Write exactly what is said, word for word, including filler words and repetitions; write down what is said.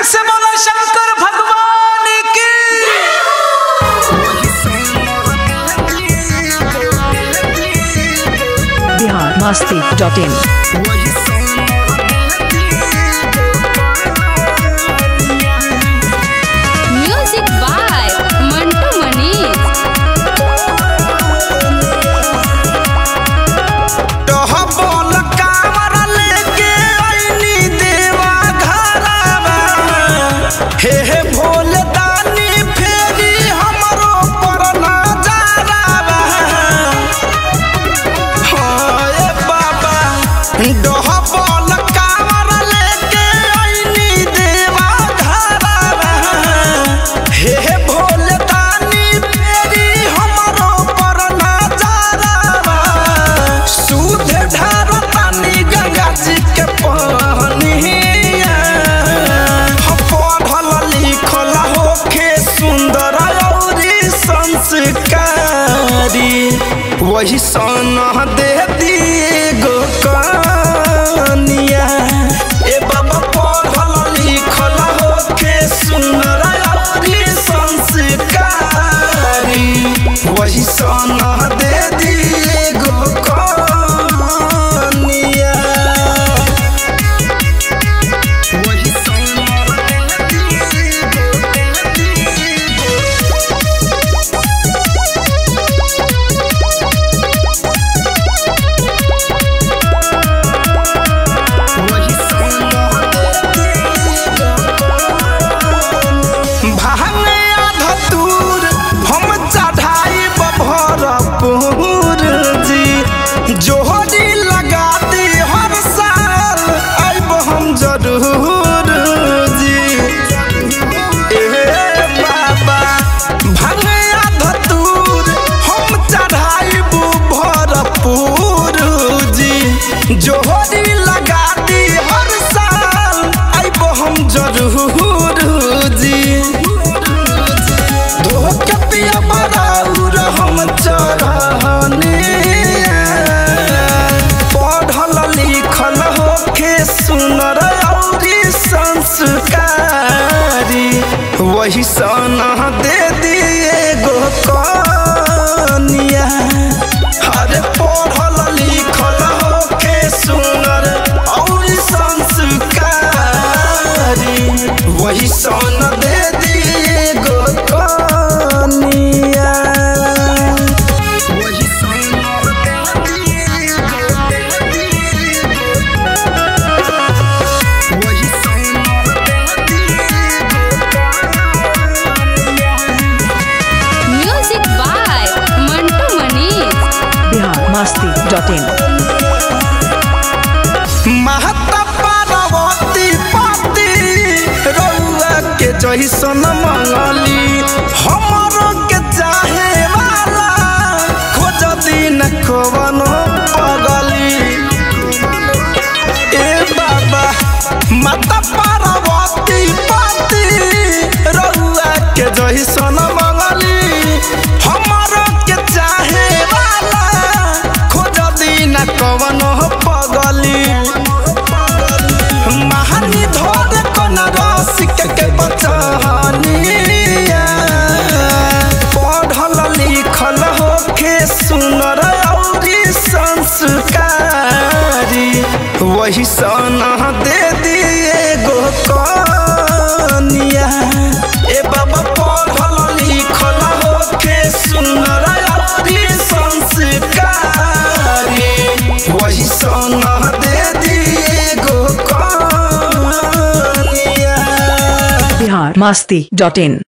से बोला शंकर भगवान की। Bihar Masti dot in. Music by Mantu Manish. हे हे भोले दानी फेरी हमरो पर नजारा हाय बाबा डहबल कांवर लेके आईनी देवा घरवा। हे हे भोले दानी फेरी हमरो पर नजारा सुध ढार तानी गंगा जी के पानी वही सोना दे दिए गो कनिया। ए बाबा पढ़ल लिखल होके सुंदर औरी संस्कारी वही सोना दे दिए गो कनिया। वही सोना दे दिए गो जोहरी लगा दी हर साल आइब हम जरूर जी। ए बाबा भंगिया धतूर हम चढ़ाइब भरपूर जी। जोहरी लगा दी हर साल आइब हम जरूर जी। धोके पिया बराउर हम चढ़ने सुनर औरी संस्कारी वही सोना दे दिए गो कनिया। अरे पढ़ल लिखल होके सुनर औरी संस्कारी वही सोना दे दिए गो कनिया। Masti dot in. महता पार्वती पति रउआ के जैसन मंगली हमरो के चाहे वाला खोज दिन कवनो पगली। ए बाबा माता पार्वती पति रउआ के जैसन मंगली हमरो के चाहे न कवनो पगली। महानी धोर कन रसिक के बचनिया पढ़ल लिखल होके सुनर औरी संस्कारी वही सोना दे दिए गो कनिया। ए बाबा पढ़ल लिखल होके सुनर औरी संस्कारी वही सोना दे दिए गो कनिया। बिहार मस्ती डॉट इन।